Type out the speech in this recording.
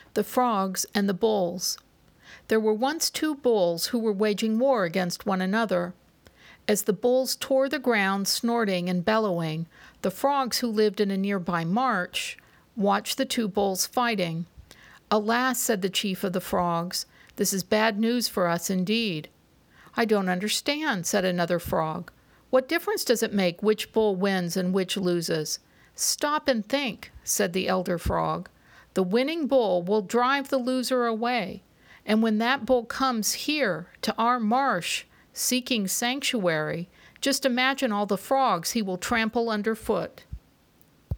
The Frogs and the Bulls. There were once two bulls who were waging war against one another. As the bulls tore the ground, snorting and bellowing, the frogs who lived in a nearby marsh watched the two bulls fighting. "Alas," said the chief of the frogs, "this is bad news for us indeed." "I don't understand," said another frog. "What difference does it make which bull wins and which loses?" "Stop and think," said the elder frog. "The winning bull will drive the loser away, and when that bull comes here to our marsh seeking sanctuary, just imagine all the frogs he will trample underfoot."